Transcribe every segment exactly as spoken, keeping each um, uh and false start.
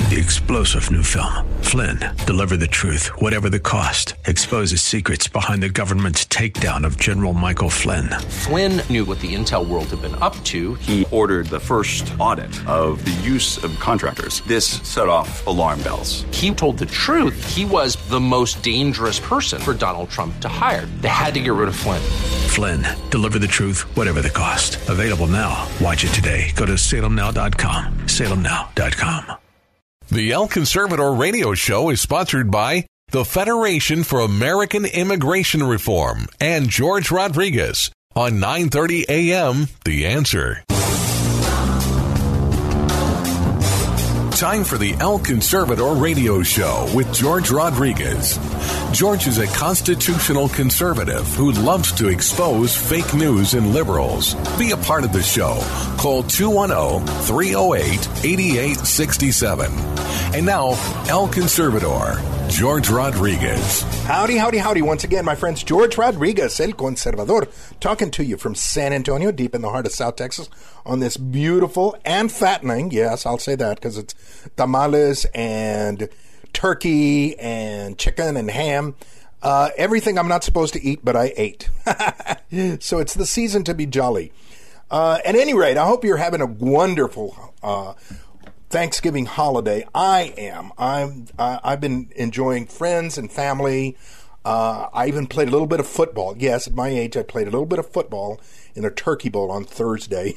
The explosive new film, Flynn, deliver the truth, whatever the cost, exposes secrets behind the government's takedown of General Michael Flynn. Flynn knew what the intel world had been up to. He ordered the first audit of the use of contractors. This set off alarm bells. He told the truth. He was the most dangerous person for Donald Trump to hire. They had to get rid of Flynn. Flynn, deliver the truth, whatever the cost. Available now. Watch it today. Go to salem now dot com. salem now dot com. The El Conservador radio show is sponsored by the Federation for American Immigration Reform and George Rodriguez on nine thirty a.m. The Answer. Time for the El Conservador radio show with George Rodriguez. George is a constitutional conservative who loves to expose fake news and liberals. Be a part of the show. Call two one zero, three zero eight, eight eight six seven. And now, El Conservador, George Rodriguez. Howdy, howdy, howdy. Once again, my friends, George Rodriguez, El Conservador, talking to you from San Antonio, deep in the heart of South Texas, on this beautiful and fattening, yes, I'll say that because it's tamales and turkey and chicken and ham. Uh, everything I'm not supposed to eat, but I ate. So it's the season to be jolly. Uh, at any rate, I hope you're having a wonderful uh Thanksgiving holiday. I am. I'm. Uh, I've been enjoying friends and family. Uh, I even played a little bit of football. Yes, at my age, I played a little bit of football in a turkey bowl on Thursday.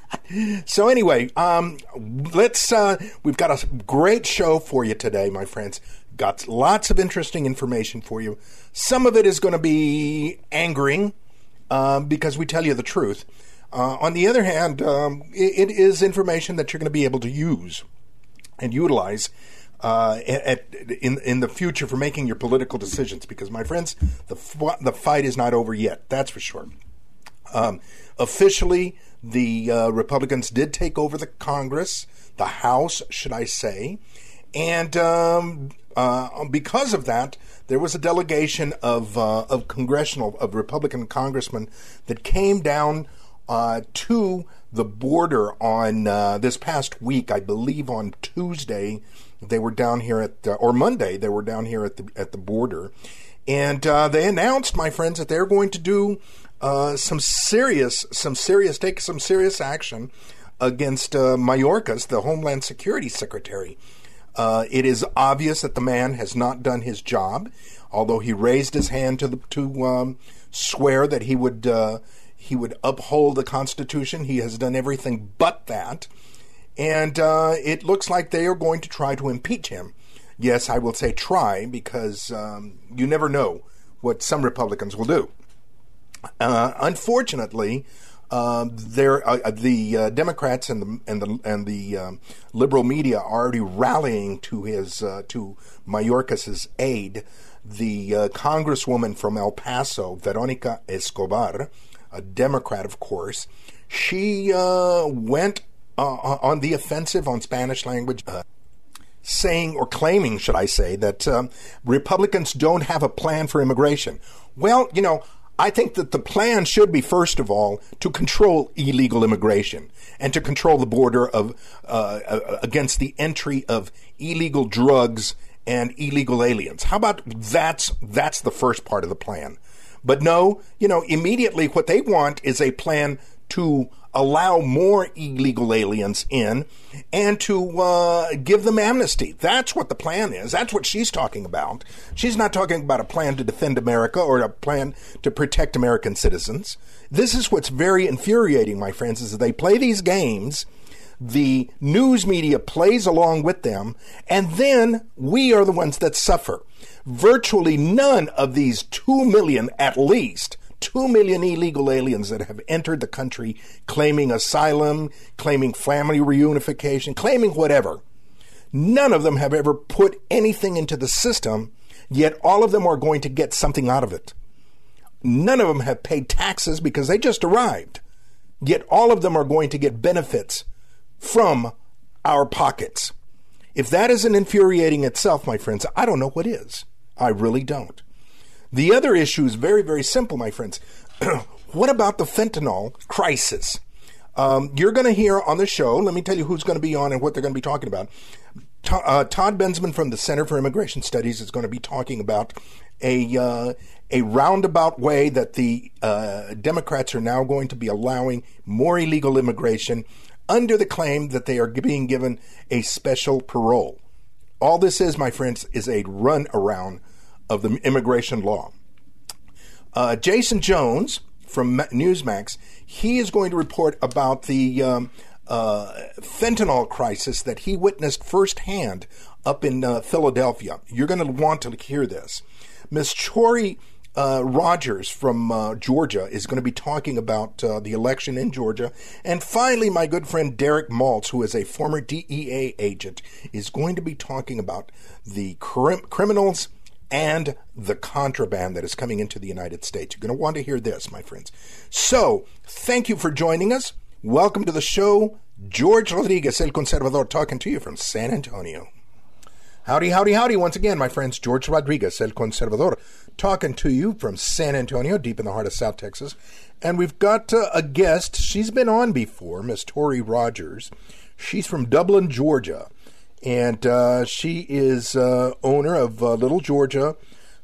So anyway, um, let's. Uh, we've got a great show for you today, my friends. Got lots of interesting information for you. Some of it is going to be angering um, because we tell you the truth. Uh, on the other hand, um, it, it is information that you're going to be able to use and utilize uh, at, in in the future for making your political decisions. Because, my friends, the the fight is not over yet. That's for sure. Um, officially, the uh, Republicans did take over the Congress, the House, should I say, and um, uh, because of that, there was a delegation of uh, of congressional of Republican congressmen that came down Uh, to the border on uh, this past week. I believe on Tuesday they were down here at uh, or Monday they were down here at the at the border, and uh, they announced, my friends, that they're going to do uh, some serious some serious take some serious action against uh, Mayorkas, the Homeland Security Secretary. Uh, it is obvious that the man has not done his job, although he raised his hand to the, to um, swear that he would. Uh, He would uphold the Constitution. He has done everything but that. And uh, it looks like they are going to try to impeach him. Yes, I will say try, because um, you never know what some Republicans will do. Uh, unfortunately, uh, there uh, the uh, Democrats and the and the and the um, liberal media are already rallying to his uh, to Mayorkas's aid. The uh, Congresswoman from El Paso, Veronica Escobar, a Democrat, of course, she uh, went uh, on the offensive on Spanish language, uh, saying or claiming, should I say, that um, Republicans don't have a plan for immigration. Well, you know, I think that the plan should be, first of all, to control illegal immigration and to control the border of uh, against the entry of illegal drugs and illegal aliens. How about that's that's the first part of the plan? But no, you know, immediately what they want is a plan to allow more illegal aliens in and to uh, give them amnesty. That's what the plan is. That's what she's talking about. She's not talking about a plan to defend America or a plan to protect American citizens. This is what's very infuriating, my friends, is that they play these games. The news media plays along with them, and then we are the ones that suffer. Virtually none of these two million, at least, two million illegal aliens that have entered the country claiming asylum, claiming family reunification, claiming whatever, none of them have ever put anything into the system, yet all of them are going to get something out of it. None of them have paid taxes because they just arrived, yet all of them are going to get benefits from our pockets. If that isn't infuriating itself, my friends, I don't know what is. I really don't. The other issue is very, very simple, my friends. What about the fentanyl crisis? Um, you're going to hear on the show, let me tell you who's going to be on and what they're going to be talking about. To- uh, Todd Bensman from the Center for Immigration Studies is going to be talking about a uh, a roundabout way that the uh, Democrats are now going to be allowing more illegal immigration under the claim that they are being given a special parole. All this is, my friends, is a run around of the immigration law. Uh, Jason Jones from Newsmax, he is going to report about the um, uh, fentanyl crisis that he witnessed firsthand up in uh, Philadelphia. You're going to want to hear this. Miss Tori uh, Rogers from uh, Georgia is going to be talking about uh, the election in Georgia. And finally, my good friend Derek Maltz, who is a former D E A agent, is going to be talking about the crim- criminals and the contraband that is coming into the United States. You're going to want to hear this, my friends. So, thank you for joining us. Welcome to the show. George Rodriguez, El Conservador, talking to you from San Antonio. Howdy, howdy, howdy. Once again, my friends, George Rodriguez, El Conservador, talking to you from San Antonio, deep in the heart of South Texas. And we've got uh, a guest. She's been on before, Miss Tori Rogers. She's from Dublin, Georgia. And uh, she is uh, owner of uh, Little Georgia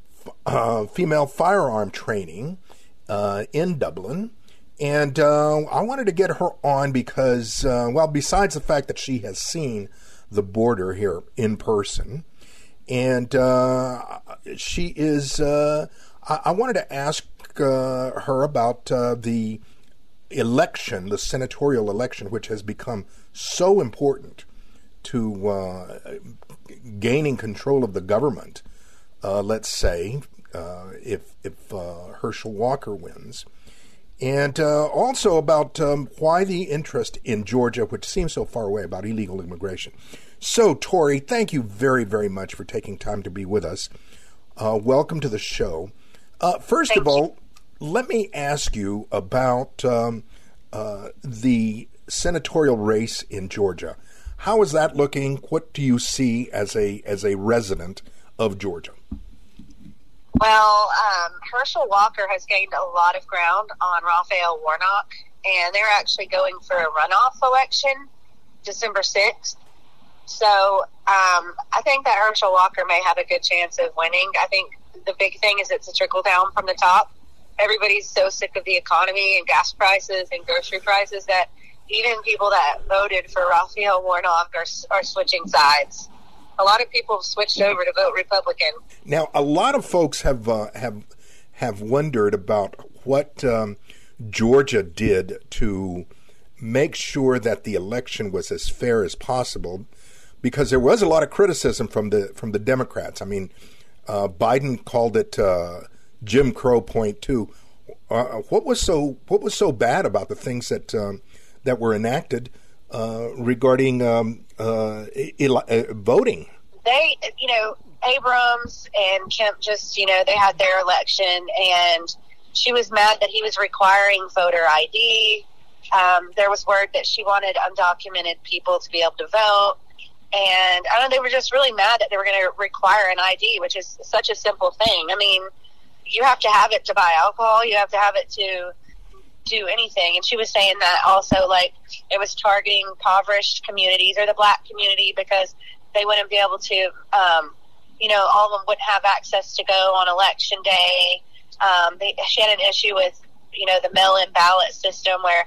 uh, Female Firearm Training uh, in Dublin. And uh, I wanted to get her on because, uh, well, besides the fact that she has seen the border here in person, and uh, she is, uh, I-, I wanted to ask uh, her about uh, the election, the senatorial election, which has become so important to uh, gaining control of the government, uh, let's say, uh, if, if uh, Herschel Walker wins. And uh, also about um, why the interest in Georgia, which seems so far away, about illegal immigration. So, Tori, thank you very, very much for taking time to be with us. Uh, welcome to the show. Uh, first thank of all, you. let me ask you about um, uh, the senatorial race in Georgia. How is that looking? What do you see as a as a resident of Georgia? Well, um, Herschel Walker has gained a lot of ground on Raphael Warnock, and they're actually going for a runoff election December sixth. So um, I think that Herschel Walker may have a good chance of winning. I think the big thing is it's a trickle down from the top. Everybody's so sick of the economy and gas prices and grocery prices that even people that voted for Raphael Warnock are, are switching sides. A lot of people have switched over to vote Republican. Now, a lot of folks have uh, have have wondered about what um, Georgia did to make sure that the election was as fair as possible, because there was a lot of criticism from the from the Democrats. I mean, uh, Biden called it uh, Jim Crow point two. Uh, what was so what was so bad about the things that um, that were enacted uh, regarding um, uh, el- uh, voting? They, you know, Abrams and Kemp just, you know, they had their election, and she was mad that he was requiring voter I D. Um, there was word that she wanted undocumented people to be able to vote. And I don't know, they were just really mad that they were going to require an I D, which is such a simple thing. I mean, you have to have it to buy alcohol. You have to have it to do anything. And she was saying that also, like, it was targeting impoverished communities or the black community because they wouldn't be able to, um, you know, all of them wouldn't have access to go on election day. Um, they, she had an issue with, you know, the mail-in ballot system where,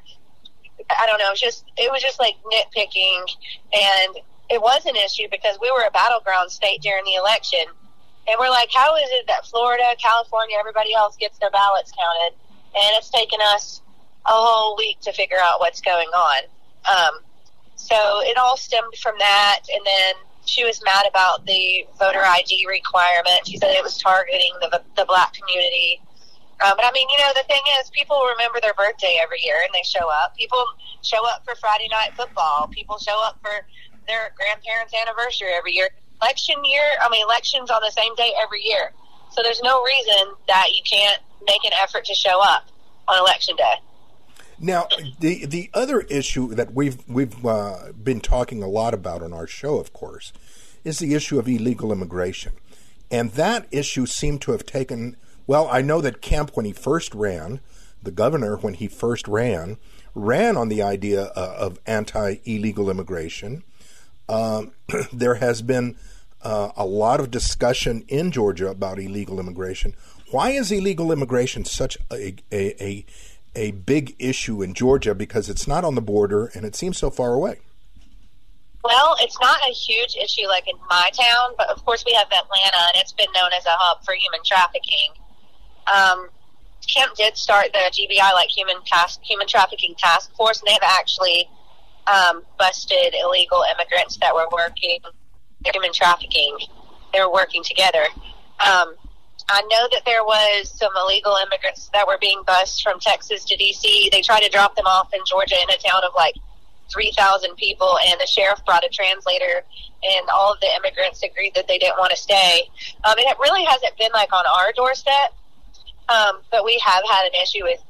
I don't know, it was just, it was just like nitpicking. And it was an issue because we were a battleground state during the election. And we're like, how is it that Florida, California, everybody else gets their ballots counted? And it's taken us a whole week to figure out what's going on. Um, so it all stemmed from that. And then she was mad about the voter I D requirement. She said it was targeting the the black community. Um, but, I mean, you know, the thing is, people remember their birthday every year, and they show up. People show up for Friday night football. People show up for their grandparents' anniversary every year. Election year, I mean, elections on the same day every year. So there's no reason that you can't make an effort to show up on election day. Now, the the other issue that we've we've uh, been talking a lot about on our show, of course, is the issue of illegal immigration. And that issue seemed to have taken, well, I know that Kemp, when he first ran, the governor, when he first ran, ran on the idea uh, of anti-illegal immigration. um, there has been uh, a lot of discussion in Georgia about illegal immigration. Why is illegal immigration such a, a, a, a big issue in Georgia? Because it's not on the border and it seems so far away. Well, it's not a huge issue like in my town, but of course we have Atlanta, and it's been known as a hub for human trafficking. Um, Kemp did start the G B I, like Human task, Human Trafficking Task Force, and they've actually um, busted illegal immigrants that were working human trafficking. They were working together. Um, I know that there was some illegal immigrants that were being bused from Texas to D C. They tried to drop them off in Georgia in a town of like three thousand people, and the sheriff brought a translator, and all of the immigrants agreed that they didn't want to stay. Um, and it really hasn't been like on our doorstep, um, but we have had an issue with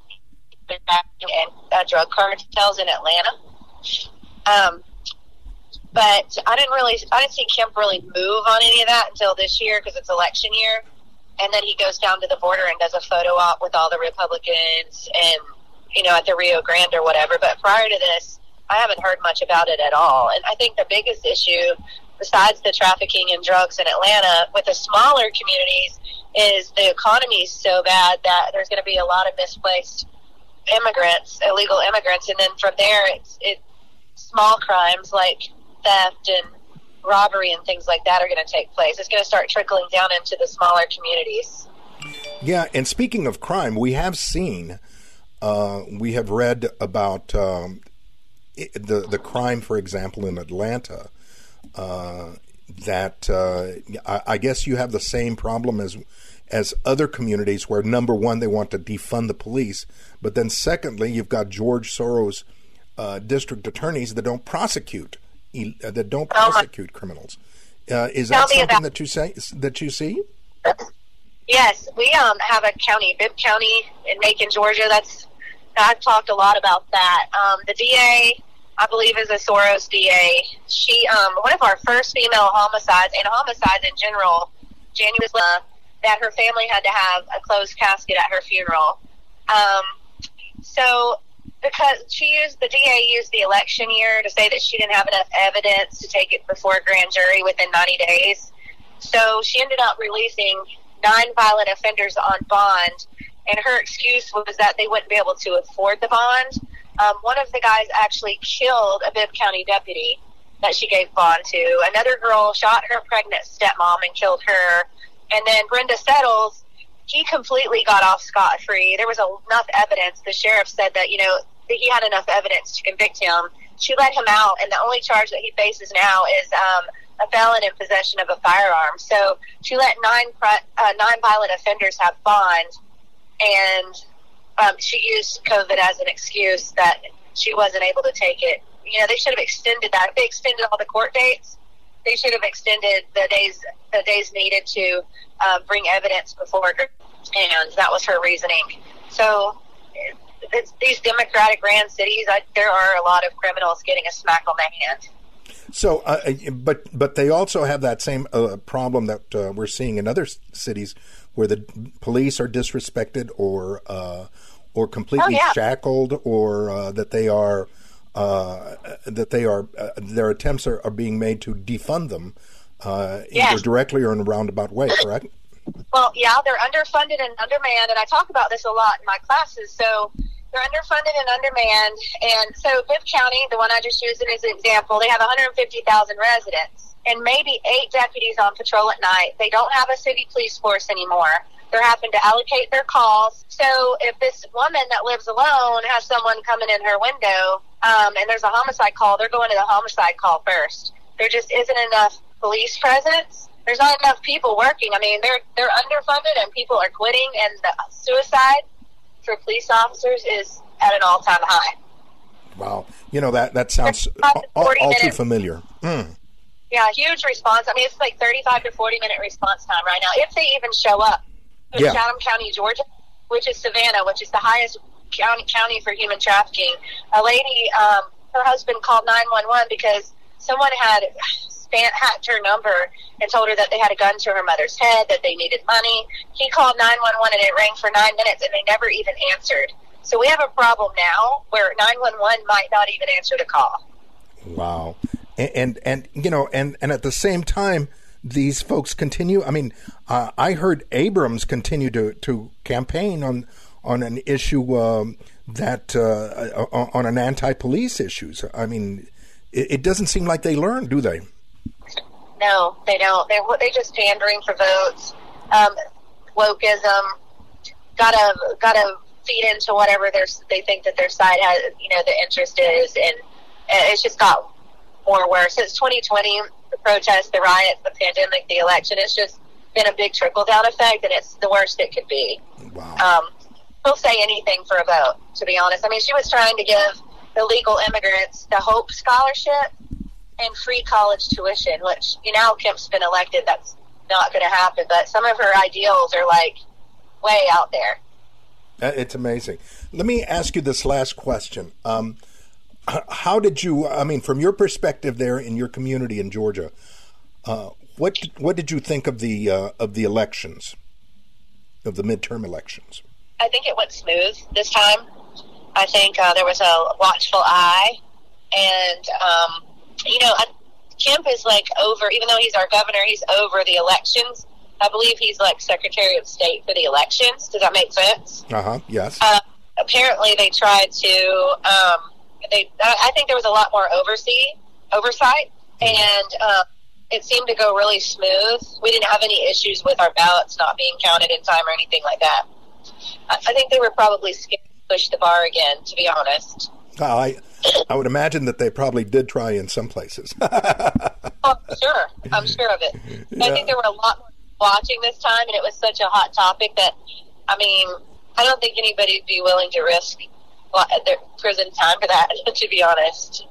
and uh, drug cartels in Atlanta. Um, but I didn't really, I didn't see Kemp really move on any of that until this year because it's election year, and then he goes down to the border and does a photo op with all the Republicans and, you know, at the Rio Grande or whatever. But prior to this, I haven't heard much about it at all. And I think the biggest issue, besides the trafficking and drugs in Atlanta, with the smaller communities, is the economy is so bad that there's going to be a lot of misplaced immigrants, illegal immigrants, and then from there, it's it small crimes like theft and robbery and things like that are going to take place. It's going to start trickling down into the smaller communities. Yeah, and speaking of crime, we have seen, uh, we have read about um, the the crime, for example, in Atlanta. Uh, that uh, I, I guess you have the same problem as as other communities, where number one, they want to defund the police, but then secondly, you've got George Soros uh, district attorneys that don't prosecute that don't prosecute criminals. Uh, is that something that you say that you see? Yes, we um have a county, Bibb County in Macon, Georgia. That's I've talked a lot about that. Um, the D A, I believe, is a Soros D A. She um one of our first female homicides, and homicides in general, January, uh, that her family had to have a closed casket at her funeral. Um, so. Because she used, the D A used the election year to say that she didn't have enough evidence to take it before a grand jury within ninety days. So she ended up releasing nine violent offenders on bond, and her excuse was that they wouldn't be able to afford the bond. Um, one of the guys actually killed a Bibb County deputy that she gave bond to. Another girl shot her pregnant stepmom and killed her. And then Brenda Settles, he completely got off scot-free. There was enough evidence. The sheriff said that, you know, that he had enough evidence to convict him. She let him out, and the only charge that he faces now is um, a felon in possession of a firearm. So she let nine uh, nine violent offenders have bond, and um, she used COVID as an excuse that she wasn't able to take it. You know, they should have extended that. If they extended all the court dates, they should have extended the days the days needed to uh, bring evidence before her, and that was her reasoning. So it's, these Democratic ran cities, I, there are a lot of criminals getting a smack on the hand. So, uh, but but they also have that same uh, problem that uh, we're seeing in other cities, where the police are disrespected or uh, or completely oh, yeah. shackled, or uh, that they are uh, that they are uh, their attempts are, are being made to defund them, uh, yes. either directly or in a roundabout way. Correct? Well, yeah, they're underfunded and undermanned, and I talk about this a lot in my classes. So they're underfunded and undermanned, and so Bibb County, the one I just used as an example, they have one hundred fifty thousand residents and maybe eight deputies on patrol at night. They don't have a city police force anymore. They're having to allocate their calls. So if this woman that lives alone has someone coming in her window um, and there's a homicide call, they're going to the homicide call first. There just isn't enough police presence. There's not enough people working. I mean, they're they're underfunded and people are quitting, and the suicide for police officers is at an all-time high. Wow. You know, that, that sounds all, all too familiar. Mm. Yeah, huge response. I mean, it's like thirty-five to forty minute response time right now, if they even show up. In yeah. Chatham County, Georgia, which is Savannah, which is the highest county county for human trafficking. A lady, um, her husband called nine one one because someone had span, hacked her number and told her that they had a gun to her mother's head, that they needed money. He called nine one one and it rang for nine minutes and they never even answered. So we have a problem now where nine one one might not even answer the call. Wow. and, and, and you know, and, and at the same time, these folks continue. I mean, uh, I heard Abrams continue to, to campaign on on an issue um, that uh, on an anti-police issues. I mean, it, it doesn't seem like they learn, do they? No, they don't. They're they're just pandering for votes. Um, wokeism, gotta gotta feed into whatever their they think that their side has, you know, the interest is, and it's just got more worse since twenty twenty. The protests, the riots, the pandemic, the election. It's just been a big trickle down effect, and it's the worst it could be. Wow. Um, she'll say anything for a vote, to be honest. I mean, she was trying to give illegal immigrants the Hope Scholarship and free college tuition, which, you know, Kemp's been elected. That's not going to happen. But some of her ideals are, like, way out there. It's amazing. Let me ask you this last question. Um, how did you, I mean, from your perspective there in your community in Georgia, uh, what what did you think of the uh, of the elections, of the midterm elections? I think it went smooth this time. I think uh, there was a watchful eye, and um, you know, Kemp is like over. Even though he's our governor, he's over the elections. I believe he's like Secretary of State for the elections. Does that make sense? Uh-huh, yes. Uh, apparently, they tried to. Um, they, I think there was a lot more oversee oversight, and uh, it seemed to go really smooth. We didn't have any issues with our ballots not being counted in time or anything like that. I, I think they were probably scared to push the bar again, to be honest. Uh, I, I would imagine that they probably did try in some places. Oh, I'm sure. I'm sure of it. Yeah. I think there were a lot more watching this time, and it was such a hot topic that, I mean, I don't think anybody would be willing to risk their prison time for that, to be honest.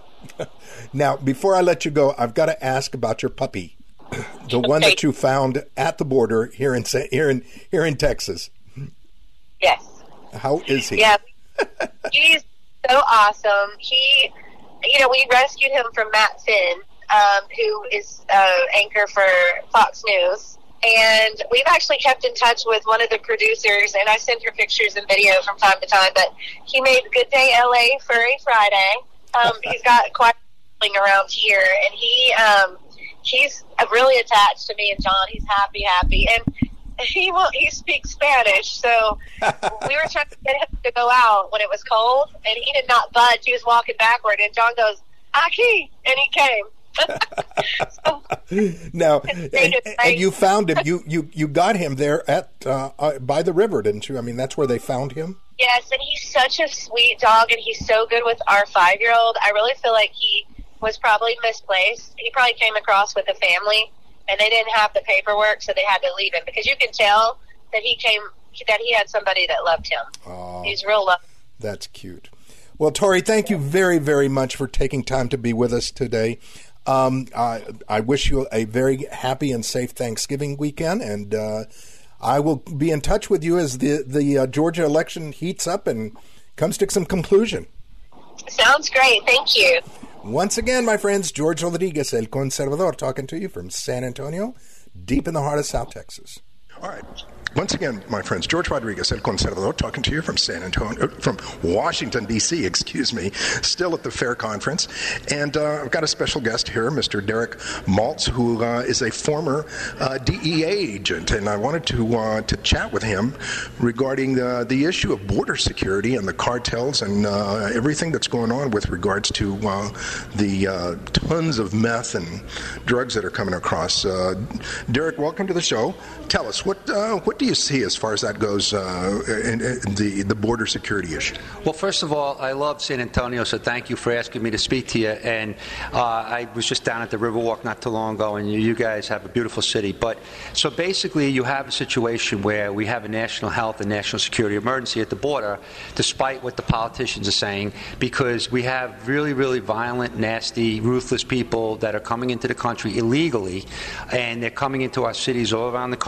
Now, before I let you go, I've got to ask about your puppy, the one that you found at the border here in here in here in Texas. Yes. How is he? Yeah, he's so awesome. He, you know, we rescued him from Matt Finn, um, who is uh, anchor for Fox News. And we've actually kept in touch with one of the producers, and I send her pictures and video from time to time. But he made Good Day L A Furry Friday. Um, he's got quite a thing around here, and he um, he's really attached to me and John. He's happy, happy, and he will, he speaks Spanish. So we were trying to get him to go out when it was cold, and he did not budge. He was walking backward, and John goes, "Aquí," and he came. so, now, and, and you found him. You, you, you got him there at uh, uh, by the river, didn't you? I mean, that's where they found him. Yes, and he's such a sweet dog, and he's so good with our five-year-old. I really feel like he was probably misplaced. He probably came across with a family, and they didn't have the paperwork, so they had to leave him because you can tell that he came that he had somebody that loved him. Oh, he's real loving. That's cute. Well, Tori, thank you very, very much for taking time to be with us today. Um, I, I wish you a very happy and safe Thanksgiving weekend, and uh, I will be in touch with you as the, the uh, Georgia election heats up and comes to some conclusion. Sounds great. Thank you. Once again, my friends, George Rodriguez, El Conservador, talking to you from San Antonio, deep in the heart of South Texas. All right. Once again, my friends, George Rodriguez, El Conservador, talking to you from San Antonio, from Washington, D C, excuse me, still at the Fair Conference. And uh, I've got a special guest here, Mister Derek Maltz, who uh, is a former uh, D E A agent. And I wanted to uh, to chat with him regarding uh, the issue of border security and the cartels and uh, everything that's going on with regards to uh, the uh, tons of meth and drugs that are coming across. Uh, Derek, welcome to the show. Tell us, what uh, what do you see as far as that goes uh, in, in the, the border security issue? Well, first of all, I love San Antonio, so thank you for asking me to speak to you. And uh, I was just down at the Riverwalk not too long ago, and you, you guys have a beautiful city. But so basically, you have a situation where we have a national health and national security emergency at the border, despite what the politicians are saying, because we have really, really violent, nasty, ruthless people that are coming into the country illegally, and they're coming into our cities all around the country, and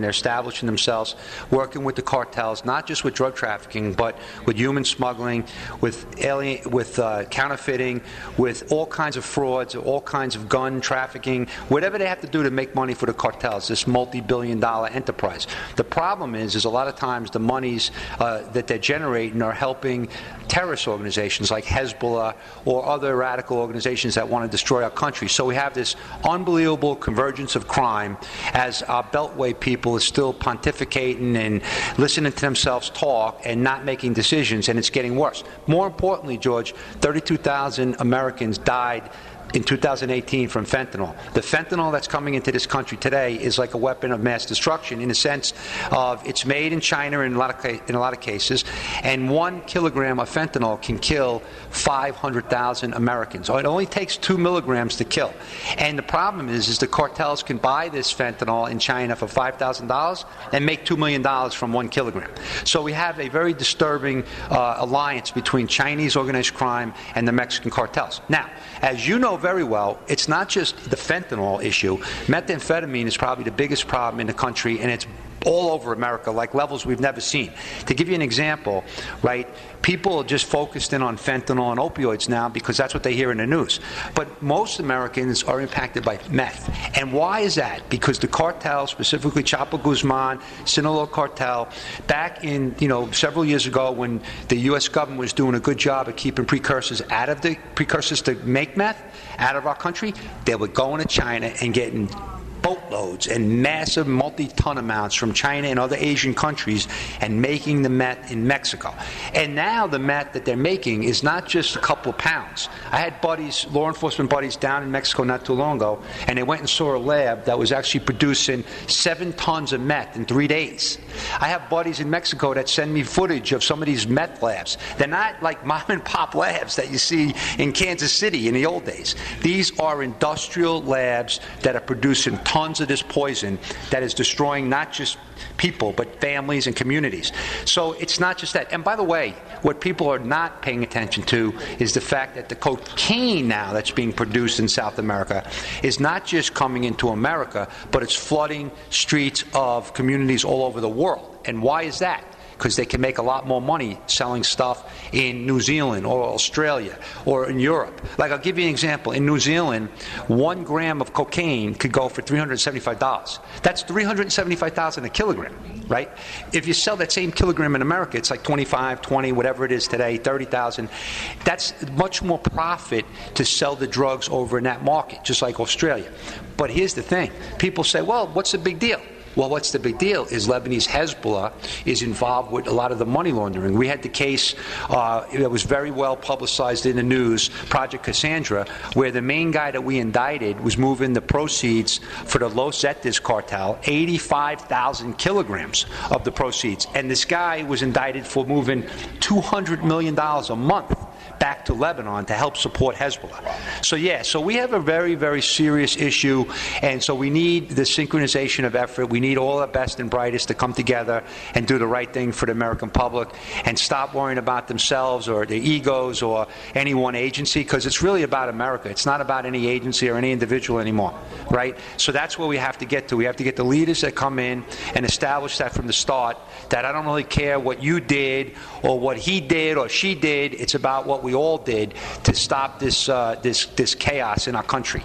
They're establishing themselves, working with the cartels, not just with drug trafficking, but with human smuggling, with alien, with uh, counterfeiting, with all kinds of frauds, all kinds of gun trafficking, whatever they have to do to make money for the cartels, this multi-billion dollar enterprise. The problem is, is a lot of times the monies uh, that they're generating are helping terrorist organizations like Hezbollah or other radical organizations that want to destroy our country. So we have this unbelievable convergence of crime as our Beltway people is still pontificating and listening to themselves talk and not making decisions, and it's getting worse. More importantly, George, thirty-two thousand Americans died in two thousand eighteen from fentanyl. The fentanyl that's coming into this country today is like a weapon of mass destruction in the sense of it's made in China in a lot of, ca- in a lot of cases, and one kilogram of fentanyl can kill five hundred thousand Americans. So it only takes two milligrams to kill. And the problem is, is the cartels can buy this fentanyl in China for five thousand dollars and make two million dollars from one kilogram. So we have a very disturbing uh, alliance between Chinese organized crime and the Mexican cartels. Now, as you know very well, it's not just the fentanyl issue. Methamphetamine is probably the biggest problem in the country, and it's all over America, like levels we've never seen. To give you an example, right, people are just focused in on fentanyl and opioids now because that's what they hear in the news. But most Americans are impacted by meth. And why is that? Because the cartel, specifically Chapo Guzman, Sinaloa cartel, back in, you know, several years ago when the U S government was doing a good job of keeping precursors out of the precursors to make meth out of our country, they were going to China and getting boatloads and massive multi-ton amounts from China and other Asian countries and making the meth in Mexico. And now the meth that they're making is not just a couple of pounds. I had buddies, law enforcement buddies down in Mexico not too long ago, and they went and saw a lab that was actually producing seven tons of meth in three days. I have buddies in Mexico that send me footage of some of these meth labs. They're not like mom and pop labs that you see in Kansas City in the old days. These are industrial labs that are producing tons of this poison that is destroying not just people but families and communities. So it's not just that. And by the way, what people are not paying attention to is the fact that the cocaine now that's being produced in South America is not just coming into America, but it's flooding streets of communities all over the world. And why is that? Because they can make a lot more money selling stuff in New Zealand or Australia or in Europe. Like, I'll give you an example. In New Zealand, one gram of cocaine could go for three hundred seventy-five dollars. That's three hundred seventy-five thousand dollars a kilogram, right? If you sell that same kilogram in America, it's like twenty-five, twenty, whatever it is today, thirty thousand dollars. That's much more profit to sell the drugs over in that market, just like Australia. But here's the thing. People say, well, what's the big deal? Well, what's the big deal is Lebanese Hezbollah is involved with a lot of the money laundering. We had the case uh, that was very well publicized in the news, Project Cassandra, where the main guy that we indicted was moving the proceeds for the Los Zetas cartel, eighty-five thousand kilograms of the proceeds. And this guy was indicted for moving two hundred million dollars a month back to Lebanon to help support Hezbollah. So yeah, so we have a very, very serious issue, and so we need the synchronization of effort. We need all the best and brightest to come together and do the right thing for the American public and stop worrying about themselves or their egos or any one agency, because it's really about America. It's not about any agency or any individual anymore, right? So that's where we have to get to. We have to get the leaders that come in and establish that from the start, that I don't really care what you did or what he did or she did. It's about what we all did to stop this uh, this this chaos in our country.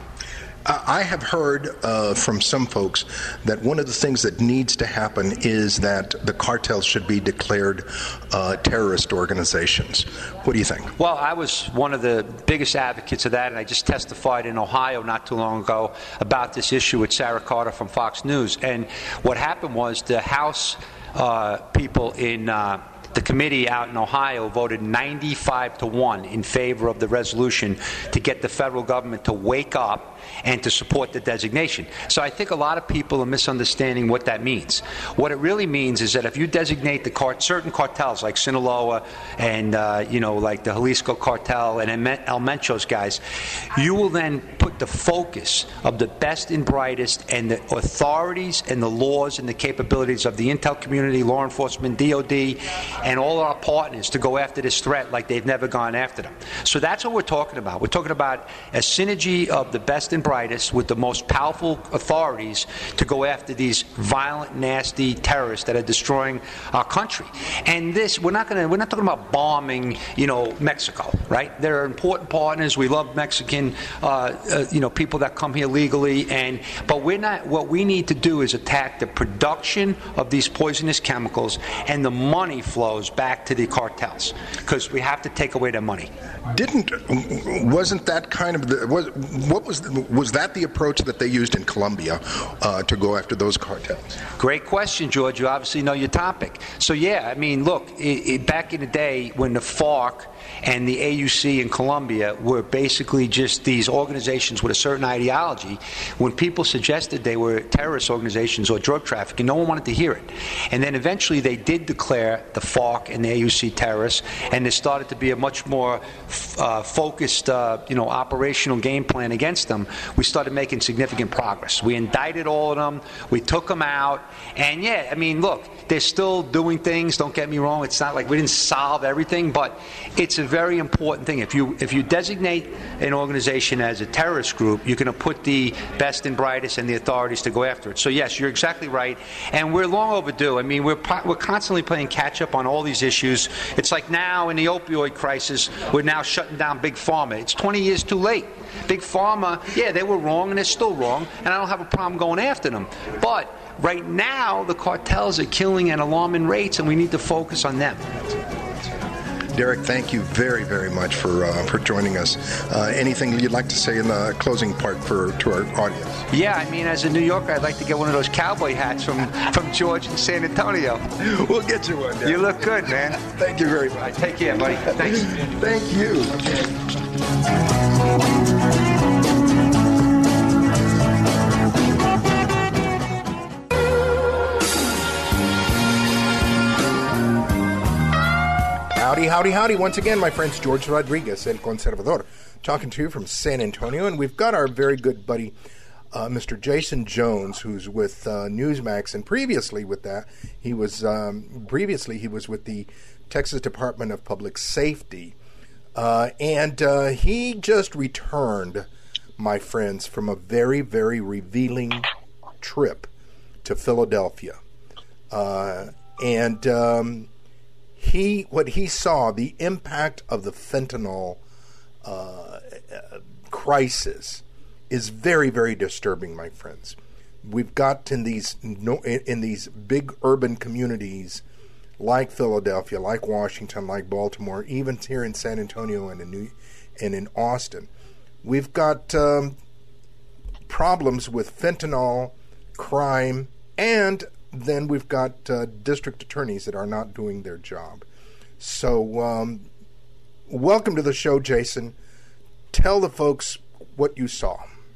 I have heard uh, from some folks that one of the things that needs to happen is that the cartels should be declared uh, terrorist organizations. What do you think? Well, I was one of the biggest advocates of that, and I just testified in Ohio not too long ago about this issue with Sarah Carter from Fox News. And what happened was the House uh, people in uh, the committee out in Ohio voted ninety-five to one in favor of the resolution to get the federal government to wake up and to support the designation. So I think a lot of people are misunderstanding what that means. What it really means is that if you designate the cart- certain cartels like Sinaloa and, uh, you know, like the Jalisco cartel and El Mencho's guys, you will then put the focus of the best and brightest and the authorities and the laws and the capabilities of the intel community, law enforcement, D O D, and all our partners to go after this threat like they've never gone after them. So that's what we're talking about. We're talking about a synergy of the best and brightest with the most powerful authorities to go after these violent, nasty terrorists that are destroying our country. And this, we're not going to, we're not talking about bombing, you know, Mexico, right? They're important partners. We love Mexican, uh, uh, you know, people that come here legally, and but we're not. What we need to do is attack the production of these poisonous chemicals and the money flows back to the cartels, because we have to take away their money. Didn't wasn't that kind of the was what was the, was that the approach that they used in Colombia uh, to go after those cartels? Great question, George. You obviously know your topic. So yeah, I mean, look, it, it, back in the day when the FARC and the A U C in Colombia were basically just these organizations with a certain ideology, when people suggested they were terrorist organizations or drug trafficking, no one wanted to hear it. And then eventually they did declare the FARC and the A U C terrorists, and there started to be a much more uh, focused, uh, you know, operational game plan against them. We started making significant progress. We indicted all of them. We took them out. And yeah, I mean, look, they're still doing things. Don't get me wrong. It's not like we didn't solve everything, but it's a very important thing. If you if you designate an organization as a terrorist group, you're going to put the best and brightest and the authorities to go after it. So yes, you're exactly right, and we're long overdue. I mean, we're we're constantly playing catch up on all these issues. It's like now in the opioid crisis, we're now shutting down Big Pharma. It's twenty years too late. Big Pharma, yeah, they were wrong and they're still wrong, and I don't have a problem going after them. But right now, the cartels are killing at alarming rates, and we need to focus on them. Derek, thank you very, very much for uh, for joining us. Uh, anything you'd like to say in the closing part for to our audience? Yeah, I mean, as a New Yorker, I'd like to get one of those cowboy hats from, from George in San Antonio. We'll get you one, Derek. You look good, man. Thank you very much. Right, take care, buddy. Thanks. Thank you. Howdy, howdy, howdy. Once again, my friend's George Rodriguez, El Conservador, talking to you from San Antonio. And we've got our very good buddy, uh, Mister Jason Jones, who's with uh, Newsmax. And previously with that, he was um, previously he was with the Texas Department of Public Safety. Uh, and uh, he just returned, my friends, from a very, very revealing trip to Philadelphia. Uh, and... Um, He, what he saw, the impact of the fentanyl uh, crisis is very, very disturbing, my friends. We've got in these in these big urban communities like Philadelphia, like Washington, like Baltimore, even here in San Antonio and in New, and in Austin, we've got um, problems with fentanyl, crime, and then we've got uh, district attorneys that are not doing their job. So, um, welcome to the show, Jason. Tell the folks what you saw.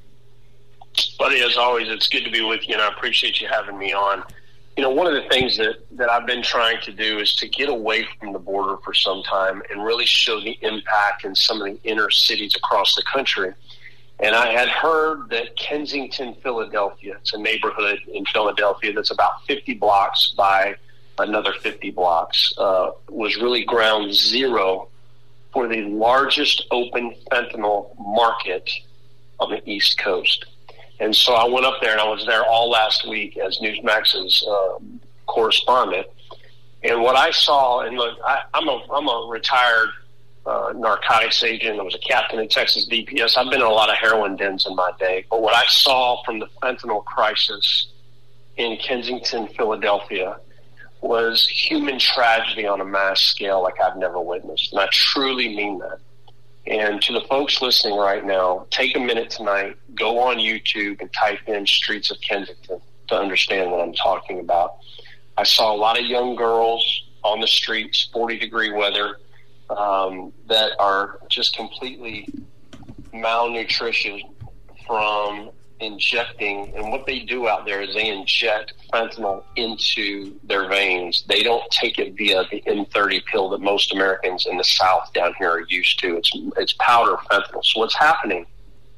Buddy, as always, it's good to be with you, and I appreciate you having me on. You know, one of the things that, that I've been trying to do is to get away from the border for some time and really show the impact in some of the inner cities across the country. And I had heard that Kensington, Philadelphia, it's a neighborhood in Philadelphia that's about fifty blocks by another fifty blocks, uh, was really ground zero for the largest open fentanyl market on the East Coast. And so I went up there, and I was there all last week as Newsmax's uh, correspondent. And what I saw, and look, I, I'm a I'm a retired Uh, narcotics agent. I was a captain in Texas D P S. I've been in a lot of heroin dens in my day. But what I saw from the fentanyl crisis in Kensington, Philadelphia, was human tragedy on a mass scale like I've never witnessed. And I truly mean that. And to the folks listening right now, take a minute tonight, go on YouTube and type in Streets of Kensington to understand what I'm talking about. I saw a lot of young girls on the streets, forty degree weather, Um, that are just completely malnutrition from injecting. And what they do out there is they inject fentanyl into their veins. They don't take it via the M thirty pill that most Americans in the South down here are used to. It's it's powder fentanyl. So what's happening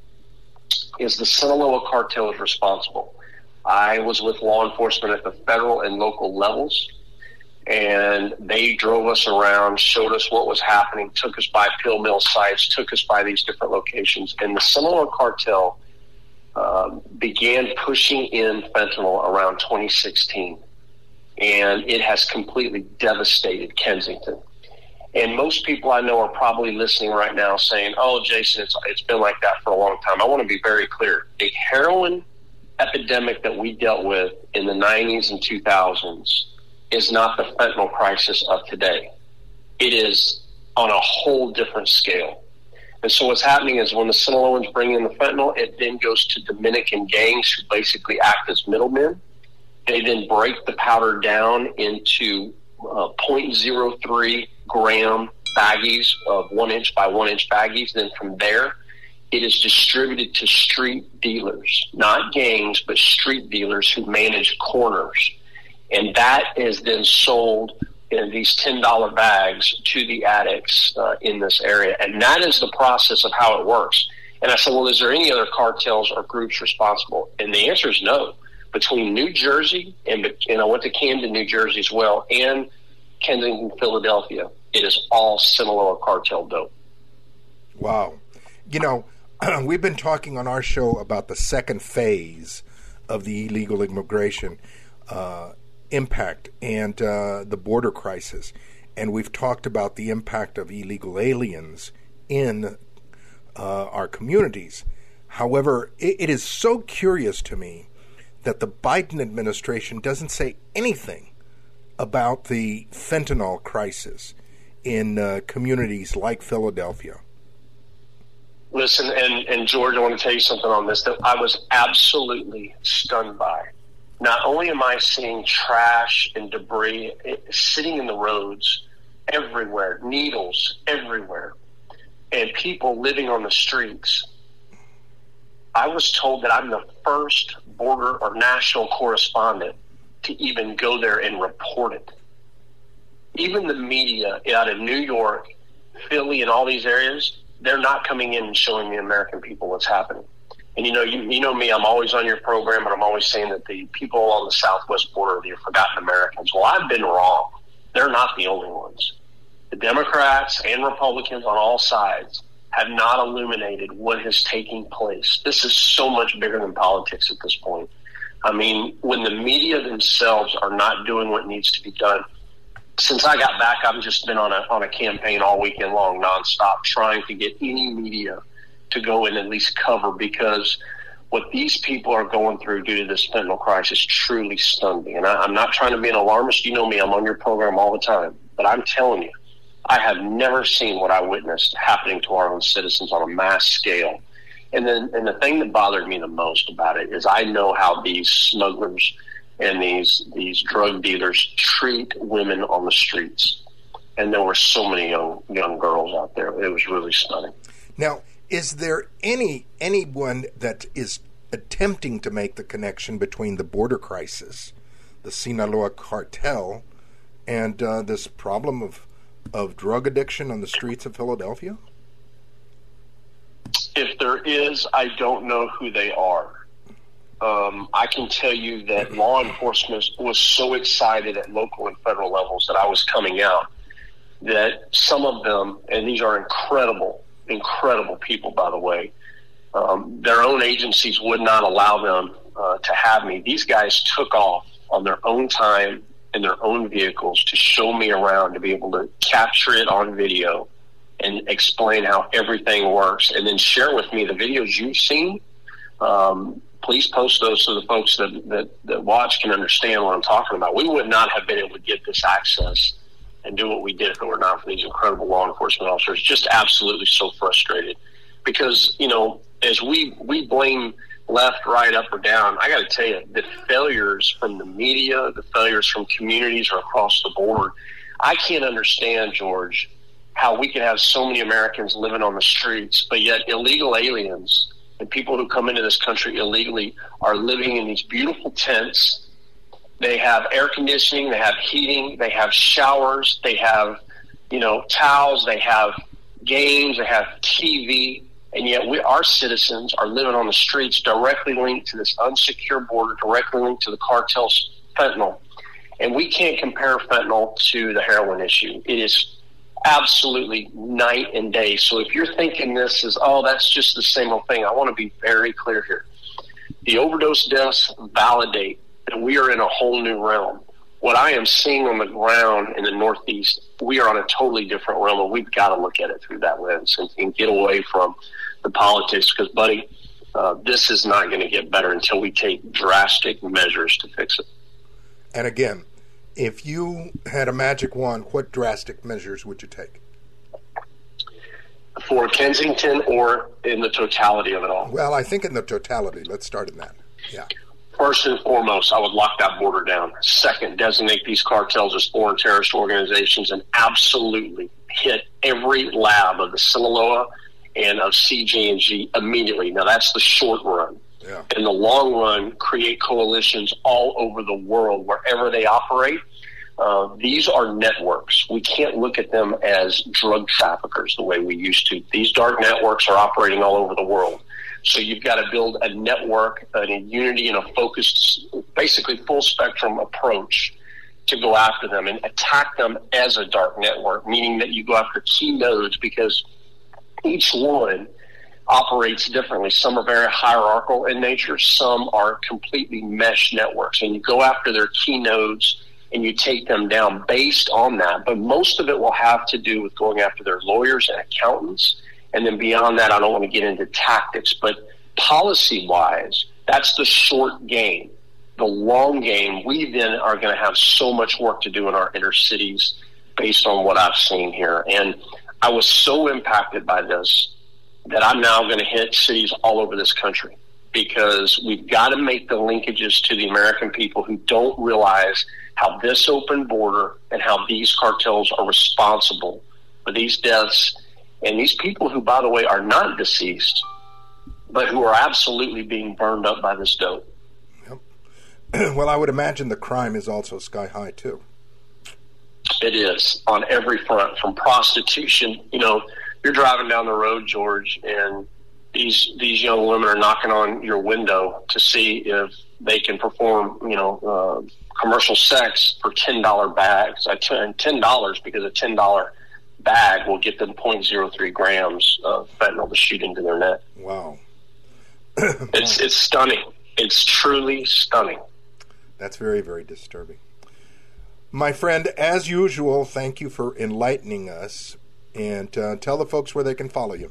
is the Sinaloa cartel is responsible. I was with law enforcement at the federal and local levels, And they drove us around, showed us what was happening, took us by pill mill sites, took us by these different locations. And the Sinaloa cartel uh, began pushing in fentanyl around twenty sixteen. And it has completely devastated Kensington. And most people I know are probably listening right now saying, oh, Jason, it's, it's been like that for a long time. I want to be very clear. The heroin epidemic that we dealt with in the nineties and two thousands is not the fentanyl crisis of today. It is on a whole different scale. And so what's happening is when the Sinaloans bring in the fentanyl, it then goes to Dominican gangs who basically act as middlemen. They then break the powder down into uh, zero point zero three gram baggies of one inch by one inch baggies. Then from there, it is distributed to street dealers, not gangs, but street dealers who manage corners. And that is then sold in these ten dollar bags to the addicts uh, in this area. And that is the process of how it works. And I said, well, is there any other cartels or groups responsible? And the answer is no. Between New Jersey, and, and I went to Camden, New Jersey as well, and Kensington, Philadelphia, it is all Sinaloa cartel dope. Wow. You know, we've been talking on our show about the second phase of the illegal immigration uh impact and uh, the border crisis. And we've talked about the impact of illegal aliens in uh, our communities. However, it, it is so curious to me that the Biden administration doesn't say anything about the fentanyl crisis in uh, communities like Philadelphia. Listen, and, and George, I want to tell you something on this that I was absolutely stunned by. Not only am I seeing trash and debris sitting in the roads everywhere, needles everywhere, and people living on the streets, I was told that I'm the first border or national correspondent to even go there and report it. Even the media out of New York, Philly, and all these areas, they're not coming in and showing the American people what's happening. And you know, you, you know me, I'm always on your program, and I'm always saying that the people along the southwest border are the forgotten Americans. Well, I've been wrong. They're not the only ones. The Democrats and Republicans on all sides have not illuminated what is taking place. This is so much bigger than politics at this point. I mean, when the media themselves are not doing what needs to be done, since I got back, I've just been on a on a campaign all weekend long, nonstop, trying to get any media to go and at least cover, because what these people are going through due to this fentanyl crisis truly stunned me. And I, I'm not trying to be an alarmist. You know me, I'm on your program all the time. But I'm telling you, I have never seen what I witnessed happening to our own citizens on a mass scale. And then, and the thing that bothered me the most about it is I know how these smugglers and these these drug dealers treat women on the streets. And there were so many young young girls out there. It was really stunning. Now, is there any anyone that is attempting to make the connection between the border crisis, the Sinaloa cartel, and uh, this problem of of drug addiction on the streets of Philadelphia? If there is, I don't know who they are. Um, I can tell you that law enforcement was so excited at local and federal levels that I was coming out that some of them, and these are incredible, incredible people, by the way, um, their own agencies would not allow them uh, to have me. These guys took off on their own time in their own vehicles to show me around, to be able to capture it on video and explain how everything works, and then share with me the videos you've seen. Um, please post those so the folks that, that, that watch can understand what I'm talking about. We would not have been able to get this access and do what we did if it were not for these incredible law enforcement officers. Just absolutely so frustrated because, you know, as we, we blame left, right, up, or down, I got to tell you, the failures from the media, the failures from communities are across the board. I can't understand, George, how we can have so many Americans living on the streets, but yet illegal aliens and people who come into this country illegally are living in these beautiful tents. They have air conditioning, they have heating, they have showers, they have, you know, towels, they have games, they have T V, and yet we, our citizens are living on the streets directly linked to this unsecure border, directly linked to the cartel's fentanyl. And we can't compare fentanyl to the heroin issue. It is absolutely night and day. So if you're thinking this is, oh, that's just the same old thing, I want to be very clear here. The overdose deaths validate that we are in a whole new realm. What I am seeing on the ground in the Northeast, we are on a totally different realm, and we've got to look at it through that lens and, and get away from the politics because, buddy, uh, this is not going to get better until we take drastic measures to fix it. And again, if you had a magic wand, what drastic measures would you take? For Kensington or in the totality of it all? Well, I think in the totality. Let's start in that. Yeah. First and foremost, I would lock that border down. Second, designate these cartels as foreign terrorist organizations and absolutely hit every lab of the Sinaloa and of C J and G immediately. Now, that's the short run. Yeah. In the long run, create coalitions all over the world, wherever they operate. Uh, these are networks. We can't look at them as drug traffickers the way we used to. These dark networks are operating all over the world. So you've got to build a network, and a unity, and a focused, basically full spectrum approach to go after them and attack them as a dark network, meaning that you go after key nodes because each one operates differently. Some are very hierarchical in nature. Some are completely mesh networks, and you go after their key nodes and you take them down based on that. But most of it will have to do with going after their lawyers and accountants. And then beyond that, I don't want to get into tactics, but policy-wise, that's the short game. The long game, we then are going to have so much work to do in our inner cities based on what I've seen here. And I was so impacted by this that I'm now going to hit cities all over this country because we've got to make the linkages to the American people who don't realize how this open border and how these cartels are responsible for these deaths. And these people who, by the way, are not deceased, but who are absolutely being burned up by this dope. Yep. Well, I would imagine the crime is also sky high, too. It is, on every front, from prostitution. You know, you're driving down the road, George, and these these young women are knocking on your window to see if they can perform, you know, uh, commercial sex for ten dollar bags. I t- ten dollars because a ten dollar bag will get them zero point zero three grams of fentanyl to shoot into their neck. Wow. it's it's stunning. It's truly stunning. That's very, very disturbing. My friend, as usual, thank you for enlightening us, and uh, tell the folks where they can follow you.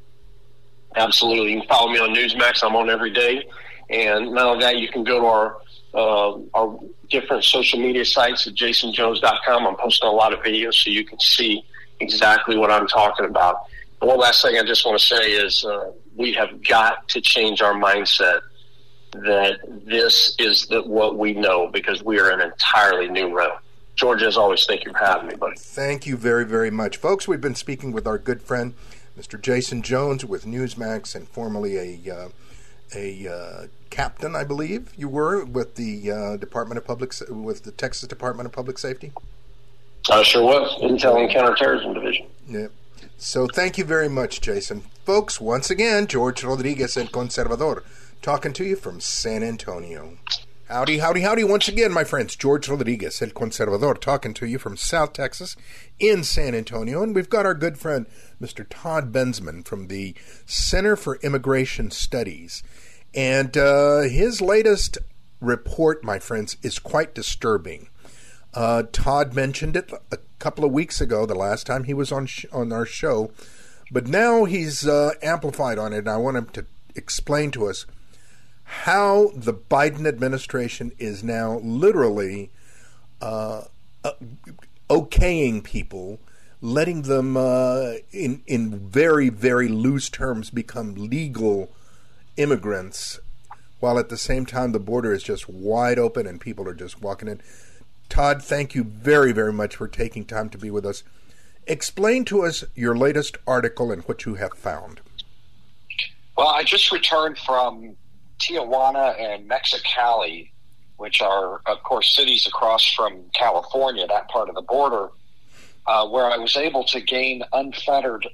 Absolutely. You can follow me on Newsmax. I'm on every day. And not only that, you can go to our uh, our different social media sites at jason jones dot com. I'm posting a lot of videos so you can see exactly what I'm talking about. The one last thing I just want to say is uh, we have got to change our mindset that this is the, what we know, because we are in an entirely new realm. George, as always, thank you for having me, buddy. Thank you very, very much. Folks, we've been speaking with our good friend, Mister Jason Jones with Newsmax, and formerly a uh, a uh, captain, I believe you were, with the uh, Department of Public with the Texas Department of Public Safety. I sure was. Intel and Counterterrorism Division. Yeah. So thank you very much, Jason. Folks, once again, George Rodriguez, El Conservador, talking to you from San Antonio. Howdy, howdy, howdy once again, my friends. George Rodriguez, El Conservador, talking to you from South Texas in San Antonio. And we've got our good friend, Mister Todd Bensman from the Center for Immigration Studies. And uh, his latest report, my friends, is quite disturbing. Uh, Todd mentioned it a couple of weeks ago, the last time he was on sh- on our show. But now he's uh, amplified on it, and I want him to explain to us how the Biden administration is now literally uh, uh, okaying people, letting them, uh, in, in very, very loose terms, become legal immigrants, while at the same time the border is just wide open and people are just walking in. Todd, thank you very, very much for taking time to be with us. Explain to us your latest article and what you have found. Well, I just returned from Tijuana and Mexicali, which are, of course, cities across from California, that part of the border, uh, where I was able to gain unfettered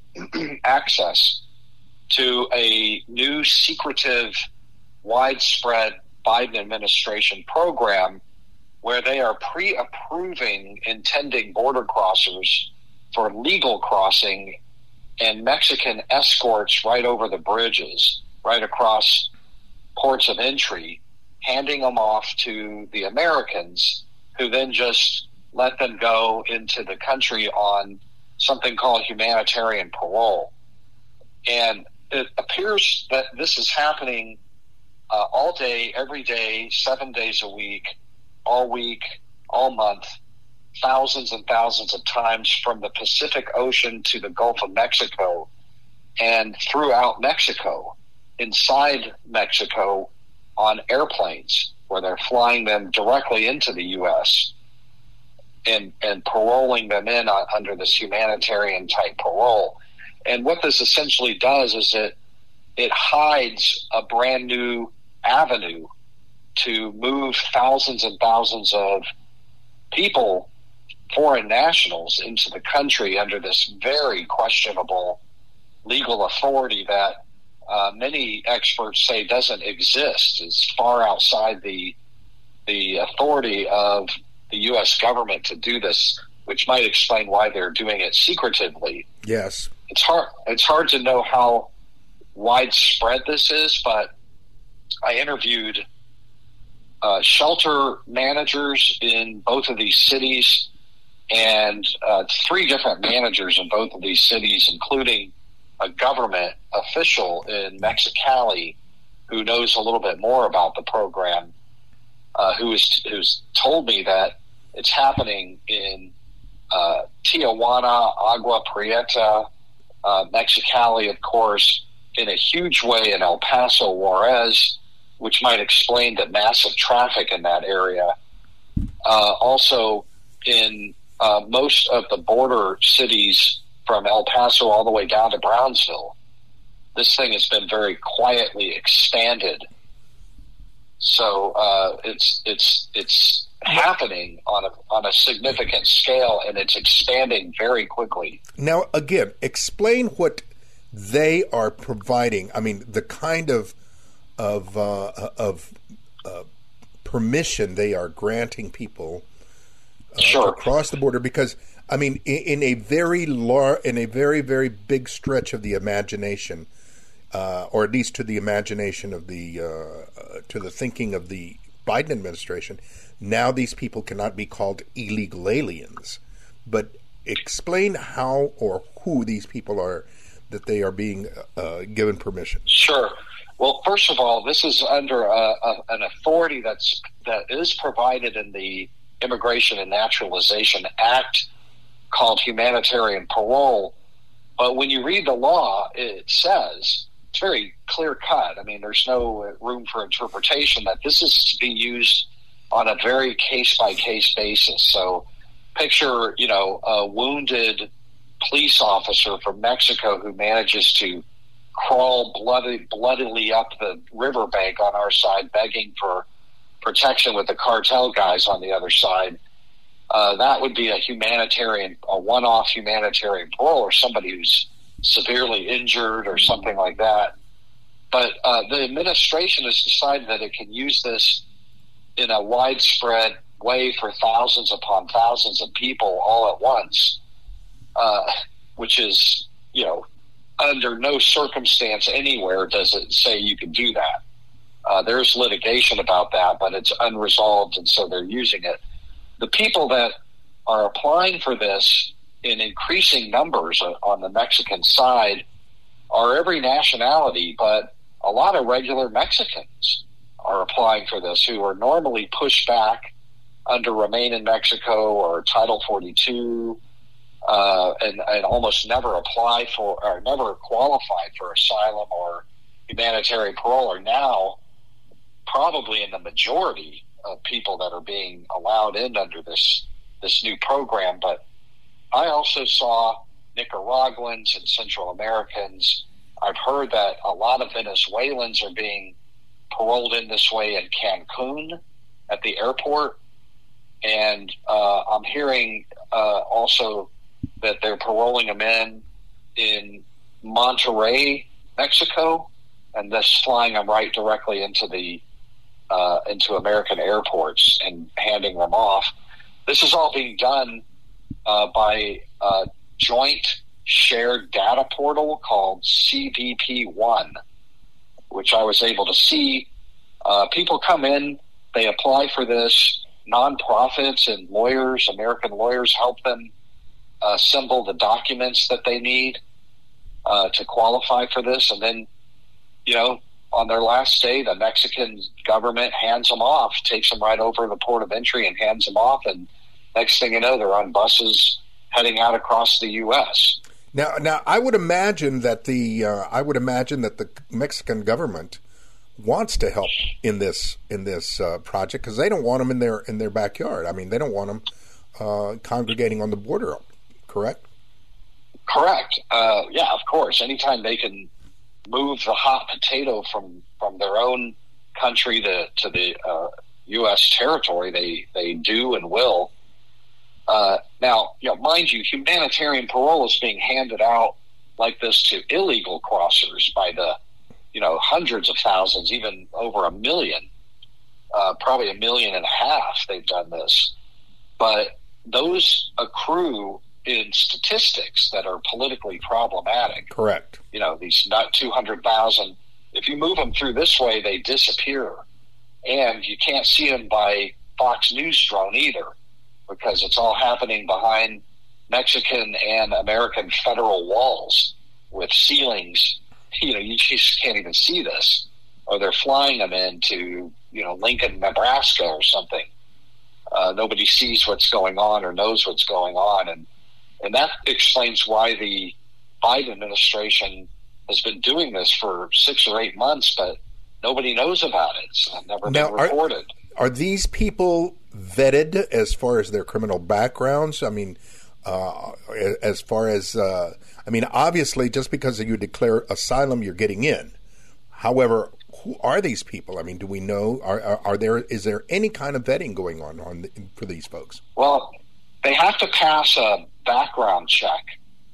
access to a new secretive, widespread Biden administration program where they are pre-approving intending border crossers for legal crossing and Mexican escorts right over the bridges, right across ports of entry, handing them off to the Americans, who then just let them go into the country on something called humanitarian parole. And it appears that this is happening uh, all day, every day, seven days a week, all week, all month, thousands and thousands of times from the Pacific Ocean to the Gulf of Mexico and throughout Mexico, inside Mexico on airplanes where they're flying them directly into the U S and, and paroling them in on, under this humanitarian type parole. And what this essentially does is it, it hides a brand new avenue to move thousands and thousands of people, foreign nationals, into the country under this very questionable legal authority that uh, many experts say doesn't exist. It's far outside the the authority of the U S government to do this, which might explain why they're doing it secretively. Yes. It's hard it's hard to know how widespread this is, but I interviewed uh, shelter managers in both of these cities and uh, three different managers in both of these cities, including a government official in Mexicali who knows a little bit more about the program, uh, who is, who's told me that it's happening in uh, Tijuana, Agua Prieta, uh, Mexicali, of course, in a huge way in El Paso, Juarez, which might explain the massive traffic in that area. Uh, also in uh, most of the border cities from El Paso all the way down to Brownsville. This thing has been very quietly expanded. So uh, it's it's it's happening on a on a significant scale, and it's expanding very quickly. Now, again, explain what they are providing. I mean, the kind of of uh, of uh, permission they are granting people uh, sure. to cross the border, because I mean, in, in a very lar- in a very very big stretch of the imagination, uh, or at least to the imagination of the uh, uh, to the thinking of the Biden administration, now these people cannot be called illegal aliens. But explain how or who these people are that they are being uh, given permission. Sure. Well, first of all, this is under a, a, an authority that's that is provided in the Immigration and Naturalization Act called humanitarian parole. But when you read the law, it says, it's very clear cut. I mean, there's no room for interpretation that this is to be used on a very case by case basis. So picture, you know, a wounded police officer from Mexico who manages to crawl bloody, bloodily up the riverbank on our side, begging for protection with the cartel guys on the other side. Uh, that would be a humanitarian, a one-off humanitarian parole, or somebody who's severely injured or something like that. But uh, the administration has decided that it can use this in a widespread way for thousands upon thousands of people all at once, uh, which is, you know, under no circumstance anywhere does it say you can do that. Uh, there's litigation about that, but it's unresolved, and so they're using it. The people that are applying for this in increasing numbers on the Mexican side are every nationality, but a lot of regular Mexicans are applying for this who are normally pushed back under Remain in Mexico or Title forty-two, uh, and, and almost never apply for or never qualify for asylum or humanitarian parole, are now probably in the majority of people that are being allowed in under this this new program. But I also saw Nicaraguans and Central Americans. I've heard that a lot of Venezuelans are being paroled in this way in Cancun at the airport. And uh, I'm hearing uh, also that they're paroling them in in Monterrey, Mexico, and thus flying them right directly into the uh, into American airports and handing them off. This is all being done uh, by a joint shared data portal called C B P one, which I was able to see. Uh, people come in, they apply for this. Nonprofits and lawyers, American lawyers, help them uh, assemble the documents that they need uh, to qualify for this. And then, you know, on their last day, the Mexican government hands them off, takes them right over the port of entry and hands them off. And next thing you know, they're on buses heading out across the U S. Now, now I would imagine that the uh, I would imagine that the Mexican government wants to help in this in this uh, project because they don't want them in their in their backyard. I mean, they don't want them uh, congregating on the border. Correct? Correct. Uh, yeah, of course. Anytime they can move the hot potato from, from their own country to to the uh, U S territory, they they do and will. Uh, now, you know, mind you, humanitarian parole is being handed out like this to illegal crossers by the, you know, hundreds of thousands, even over a million, uh, probably a million and a half they've done this. But those accrue in statistics that are politically problematic. Correct. You know, these not two hundred thousand, if you move them through this way, they disappear. And you can't see them by Fox News drone either, because it's all happening behind Mexican and American federal walls with ceilings. You know, you just can't even see this. Or they're flying them into, you know, Lincoln, Nebraska or something. Uh, nobody sees what's going on or knows what's going on. And, and that explains why the Biden administration has been doing this for six or eight months, but nobody knows about it. It's never now, been reported. Are, are these people vetted as far as their criminal backgrounds? I mean, uh, as far as, uh, I mean, obviously, just because you declare asylum, you're getting in. However, who are these people? I mean, do we know? Are, are, are there? Is there any kind of vetting going on, on the, for these folks? Well, they have to pass a background check.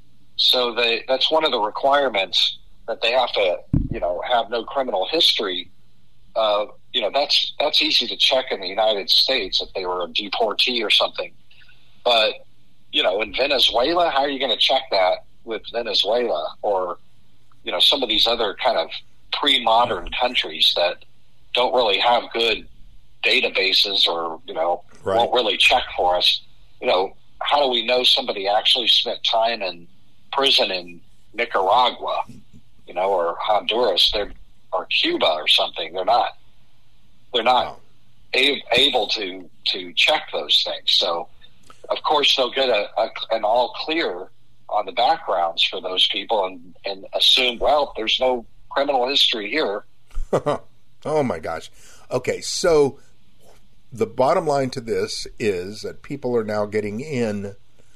So they, that's one of the requirements, that they have to, you know, have no criminal history. Uh, you know, that's that's easy to check in the United States if they were a deportee or something. But, you know, in Venezuela, how are you going to check that with Venezuela or, you know, some of these other kind of pre-modern countries that don't really have good databases or, you know, right. won't really check for us? You know, how do we know somebody actually spent time in prison in Nicaragua, you know, or Honduras, they're, or Cuba or something? They're not, they're not a, able to, to check those things. So, of course, they'll get a, a, an all clear on the backgrounds for those people and, and assume, well, there's no criminal history here. Oh, my gosh. Okay, so the bottom line to this is that people are now getting in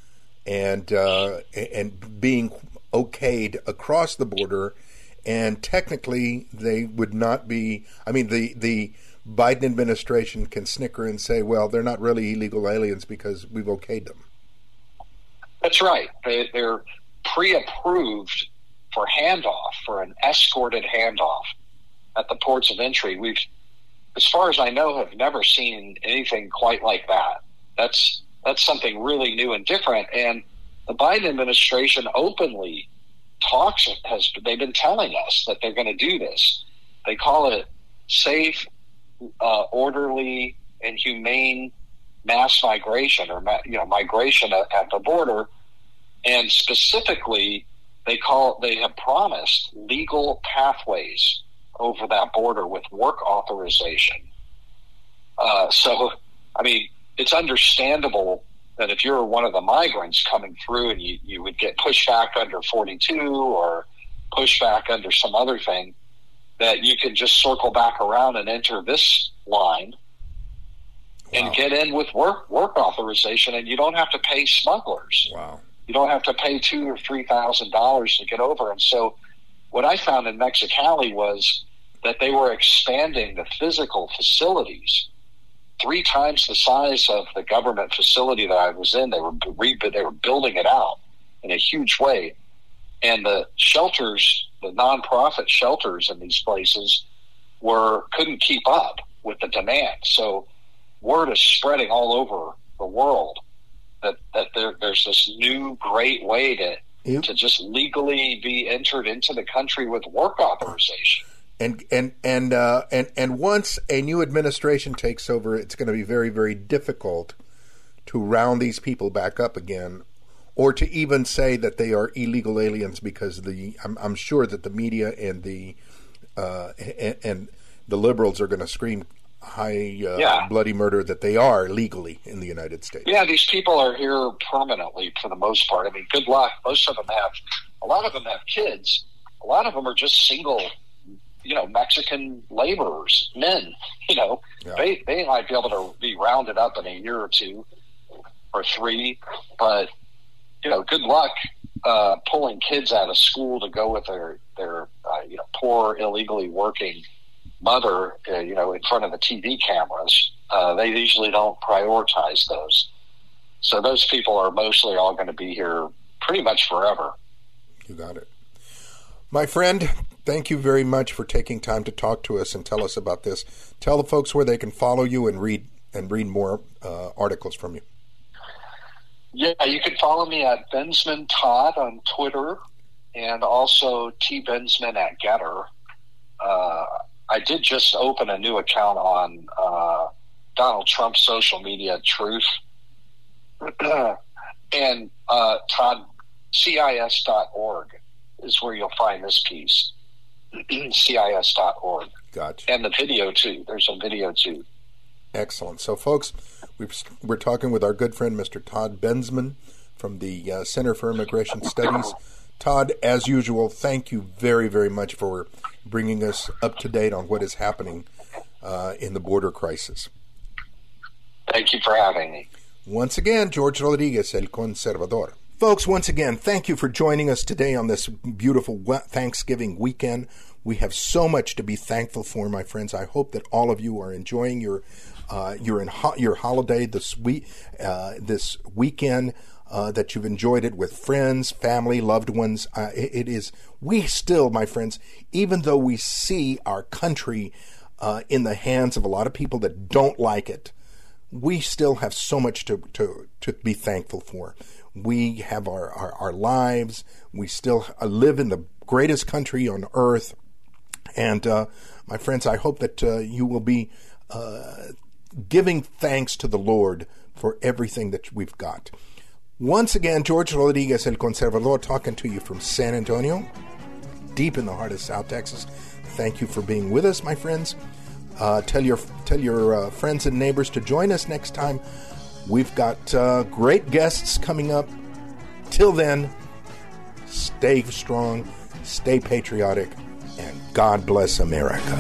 and uh, and being okayed across the border, and technically they would not be, I mean, the, the Biden administration can snicker and say, well, they're not really illegal aliens because we've okayed them. That's right. They, they're pre-approved for handoff, for an escorted handoff at the ports of entry. We've, as far as I know, have never seen anything quite like that. That's that's something really new and different. And the Biden administration openly talks, has they've been telling us that they're going to do this. They call it safe, uh, orderly, and humane mass migration, or you know, migration at, at the border. And specifically, they call they have promised legal pathways over that border with work authorization. Uh, so, I mean, it's understandable that if you're one of the migrants coming through and you, you would get pushed back under forty-two or pushed back under some other thing, that you can just circle back around and enter this line and wow. get in with work work authorization, and you don't have to pay smugglers. Wow. You don't have to pay two or three thousand dollars to get over. And so, what I found in Mexicali was that they were expanding the physical facilities three times the size of the government facility that I was in. They were re- they were building it out in a huge way, and the shelters, the nonprofit shelters in these places, were couldn't keep up. with the demand. So word is spreading all over the world that, that there, there's this new great way to yep. to just legally be entered into the country with work authorization. And and and uh, and and once a new administration takes over, it's going to be very, very difficult to round these people back up again, or to even say that they are illegal aliens, because the I'm, I'm sure that the media and the uh, and, and the liberals are going to scream high uh, yeah. bloody murder that they are legally in the United States. Yeah, these people are here permanently for the most part. I mean, good luck. Most of them have, a lot of them have kids. A lot of them are just single, you know, Mexican laborers, men. You know, yeah. they they might be able to be rounded up in a year or two or three, but you know, good luck uh, pulling kids out of school to go with their their uh, you know poor illegally working mother, uh, you know, in front of the T V cameras. Uh, they usually don't prioritize those. So those people are mostly all going to be here pretty much forever. You got it. My friend, thank you very much for taking time to talk to us and tell us about this. Tell the folks where they can follow you and read and read more uh, articles from you. Yeah, you can follow me at Bensman Todd on Twitter, and also T Bensman at Getter. Uh, I did just open a new account on uh, Donald Trump's social media, Truth, and uh, Todd C I S dot org is where you'll find this piece. C I S dot org. Gotcha. And the video too. There's a video too. Excellent. So, folks, we've, we're talking with our good friend, Mister Todd Bensman from the uh, Center for Immigration Studies. Todd, as usual, thank you very, very much for bringing us up to date on what is happening uh, in the border crisis. Thank you for having me. Once again, George Rodriguez, El Conservador. Folks, once again, thank you for joining us today on this beautiful Thanksgiving weekend. We have so much to be thankful for, my friends. I hope that all of you are enjoying your uh, your, in ho- your holiday this week, uh, this weekend. Uh, that you've enjoyed it with friends, family, loved ones. Uh, it, it is, we still, my friends, even though we see our country uh, in the hands of a lot of people that don't like it, we still have so much to, to, to be thankful for. We have our, our, our lives. We still live in the greatest country on earth. And, uh, my friends, I hope that uh, you will be uh, giving thanks to the Lord for everything that we've got. Once again, George Rodriguez, El Conservador, talking to you from San Antonio, deep in the heart of South Texas. Thank you for being with us, my friends. Uh, tell your tell your uh, friends and neighbors to join us next time. We've got uh, great guests coming up. Till then, stay strong, stay patriotic, and God bless America.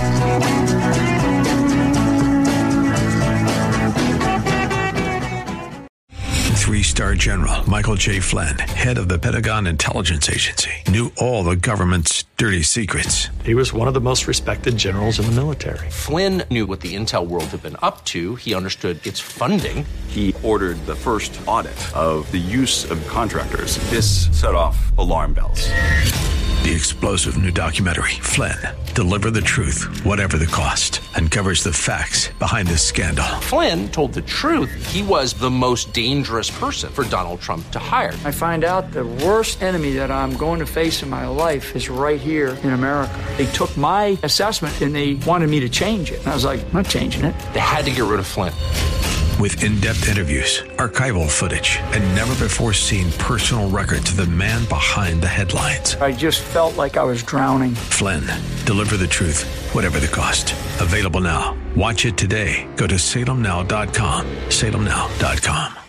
Three-star General Michael J. Flynn, head of the Pentagon Intelligence Agency, knew all the government's dirty secrets. He was one of the most respected generals in the military. Flynn knew what the intel world had been up to. He understood its funding. He ordered the first audit of the use of contractors. This set off alarm bells. The explosive new documentary, Flynn, Deliver the Truth, Whatever the Cost, uncovers the facts behind this scandal. Flynn told the truth. He was the most dangerous person for Donald Trump to hire. I find out the worst enemy that I'm going to face in my life is right here in America. They took my assessment and they wanted me to change it. And I was like, I'm not changing it. They had to get rid of Flynn. With in-depth interviews, archival footage, and never-before-seen personal records of the man behind the headlines. I just felt like I was drowning. Flynn, Deliver the Truth, Whatever the Cost. Available now. Watch it today. Go to Salem Now dot com. Salem Now dot com.